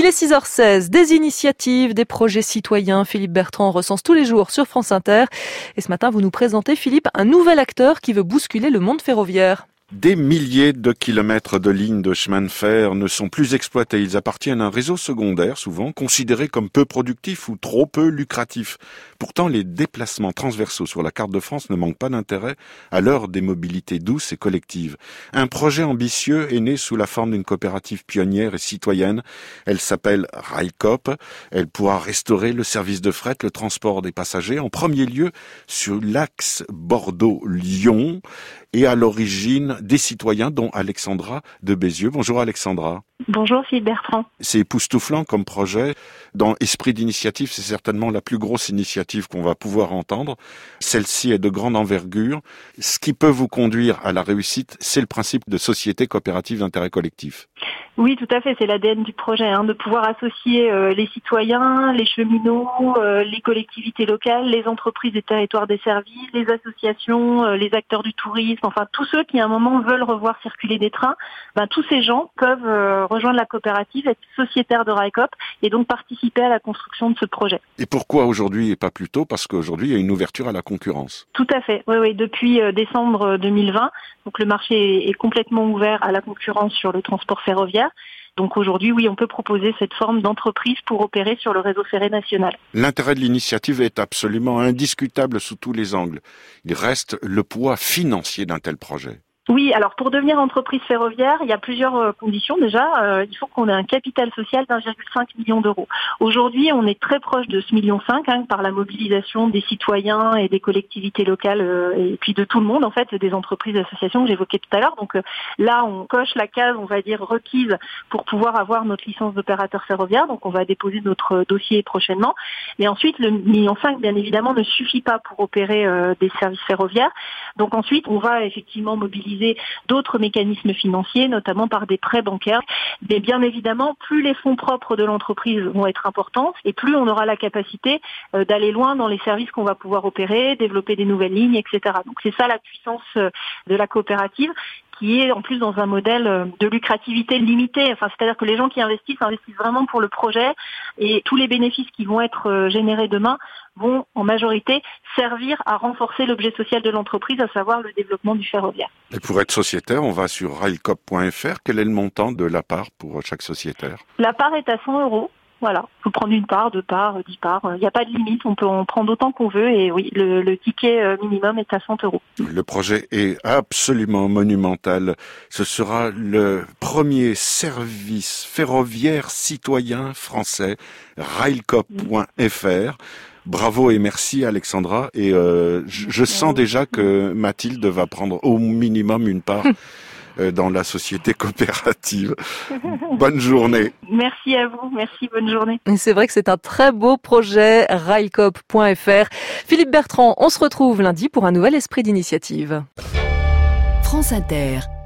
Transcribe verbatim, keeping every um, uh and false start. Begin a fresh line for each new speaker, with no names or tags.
Il est six heures seize, des initiatives, des projets citoyens. Philippe Bertrand recense tous les jours sur France Inter. Et ce matin, vous nous présentez, Philippe, un nouvel acteur qui veut bousculer le monde ferroviaire.
Des milliers de kilomètres de lignes de chemin de fer ne sont plus exploités. Ils appartiennent à un réseau secondaire, souvent considéré comme peu productif ou trop peu lucratif. Pourtant, les déplacements transversaux sur la carte de France ne manquent pas d'intérêt à l'heure des mobilités douces et collectives. Un projet ambitieux est né sous la forme d'une coopérative pionnière et citoyenne. Elle s'appelle Railcoop. Elle pourra restaurer le service de fret, le transport des passagers, en premier lieu sur l'axe Bordeaux-Lyon et à l'origine des citoyens, dont Alexandra de Bézieux. Bonjour Alexandra.
Bonjour Philippe Bertrand.
C'est époustouflant comme projet. Dans Esprit d'initiative, c'est certainement la plus grosse initiative qu'on va pouvoir entendre. Celle-ci est de grande envergure. Ce qui peut vous conduire à la réussite, c'est le principe de société coopérative d'intérêt collectif.
Oui, tout à fait, c'est l'A D N du projet, hein, de pouvoir associer euh, les citoyens, les cheminots, euh, les collectivités locales, les entreprises des territoires desservis, les associations, euh, les acteurs du tourisme, enfin tous ceux qui à un moment veulent revoir circuler des trains. Ben, tous ces gens peuvent euh, rejoindre la coopérative, être sociétaires de Railcoop et donc participer à la construction de ce projet.
Et pourquoi aujourd'hui et pas plus tôt ? Parce qu'aujourd'hui, il y a une ouverture à la concurrence.
Tout à fait, oui, oui. Depuis euh, décembre deux mille vingt, donc le marché est complètement ouvert à la concurrence sur le transport ferroviaire. Donc aujourd'hui, oui, on peut proposer cette forme d'entreprise pour opérer sur le réseau ferré national.
L'intérêt de l'initiative est absolument indiscutable sous tous les angles. Il reste le poids financier d'un tel projet.
Oui, alors pour devenir entreprise ferroviaire, il y a plusieurs euh, conditions déjà. Euh, il faut qu'on ait un capital social d'un virgule cinq million d'euros. Aujourd'hui, on est très proche de ce million cinq hein, par la mobilisation des citoyens et des collectivités locales euh, et puis de tout le monde en fait, des entreprises, des associations que j'évoquais tout à l'heure. Donc euh, là, on coche la case, on va dire requise pour pouvoir avoir notre licence d'opérateur ferroviaire. Donc on va déposer notre dossier prochainement. Et ensuite, le million cinq, bien évidemment, ne suffit pas pour opérer euh, des services ferroviaires. Donc ensuite, on va effectivement mobiliser d'autres mécanismes financiers, notamment par des prêts bancaires. Mais bien évidemment, plus les fonds propres de l'entreprise vont être importants et plus on aura la capacité d'aller loin dans les services qu'on va pouvoir opérer, développer des nouvelles lignes, et cetera. Donc c'est ça la puissance de la coopérative, qui est en plus dans un modèle de lucrativité limitée. Enfin, c'est-à-dire que les gens qui investissent, investissent vraiment pour le projet et tous les bénéfices qui vont être générés demain vont en majorité servir à renforcer l'objet social de l'entreprise, à savoir le développement du ferroviaire.
Et pour être sociétaire, on va sur railcoop point f r. Quel est le montant de la part pour chaque sociétaire ?
La part est à cent euros. Voilà, il faut prendre une part, deux parts, dix parts. Il n'y a pas de limite, on peut en prendre autant qu'on veut. Et oui, le, le ticket minimum est à cent euros.
Le projet est absolument monumental. Ce sera le premier service ferroviaire citoyen français, railcoop point f r. Bravo et merci Alexandra. Et euh, je, je sens déjà que Mathilde va prendre au minimum une part dans la société coopérative. Bonne journée.
Merci à vous, merci, bonne journée.
Et c'est vrai que c'est un très beau projet, railcoop point f r. Philippe Bertrand, on se retrouve lundi pour un nouvel esprit d'initiative.
France Inter.